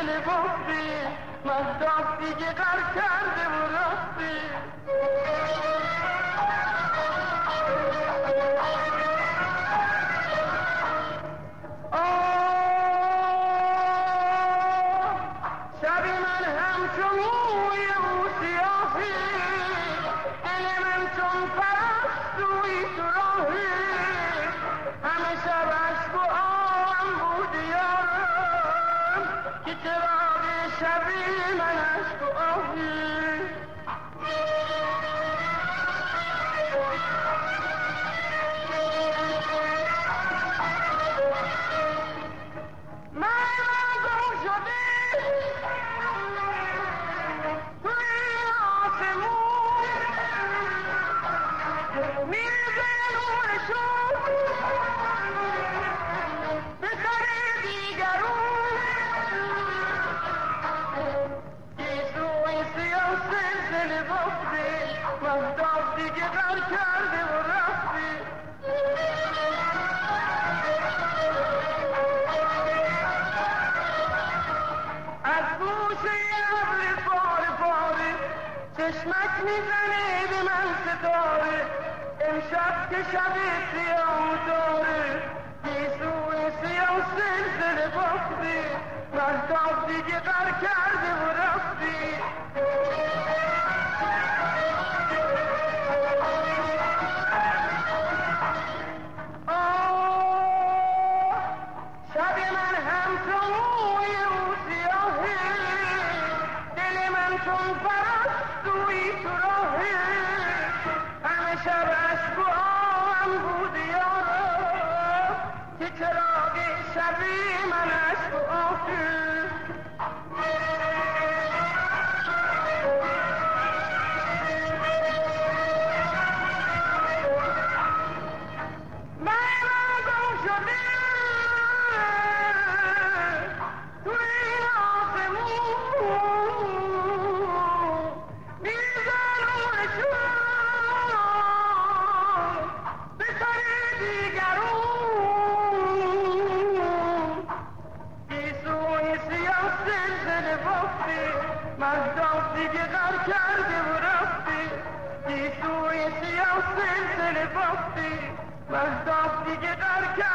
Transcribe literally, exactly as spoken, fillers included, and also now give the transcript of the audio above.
سلسله بافتی مهداب دیگه غر کرده و رفتی شبی من عشق و آهی من گم شده توی آسمون میرزه نورشون به سر دیگرون سلسله بافتی مهداب دیگه غر کرده و رفتی از گوشه ابر بار باره چشمک میزنه به من ستاره امشب که شب سیاه داره گیسوی سیاه سلسله بافتی مهداب دیگه غر کرده و رفتی شب عشق و آهم بود یارم که چراغ شبی من عشق و آهی مهداب دیگه غر کرده و رفتی گیسوی سیاه سلسله بافتی مهداب دیگه غر کرده